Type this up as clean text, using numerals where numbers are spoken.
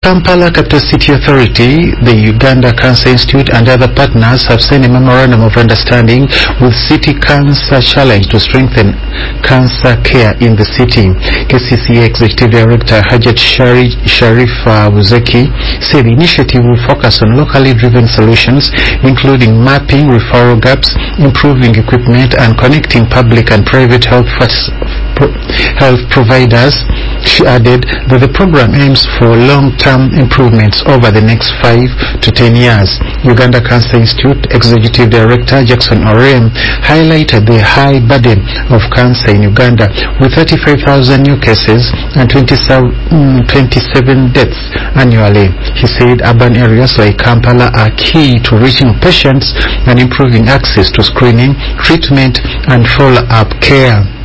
Kampala Capital City Authority, the Uganda Cancer Institute and other partners have signed a memorandum of understanding with City Cancer Challenge to strengthen cancer care in the city. KCCA Executive Director Hajat Sharifa Wuzeki said the initiative will focus on locally driven solutions, including mapping referral gaps, improving equipment and connecting public and private health providers. She added that the program aims for long-term improvements over the next 5 to 10 years. Uganda Cancer Institute Executive Director Jackson Orem highlighted the high burden of cancer in Uganda, with 35,000 new cases and 27 deaths annually. He said urban areas like Kampala are key to reaching patients and improving access to screening, treatment and follow-up care.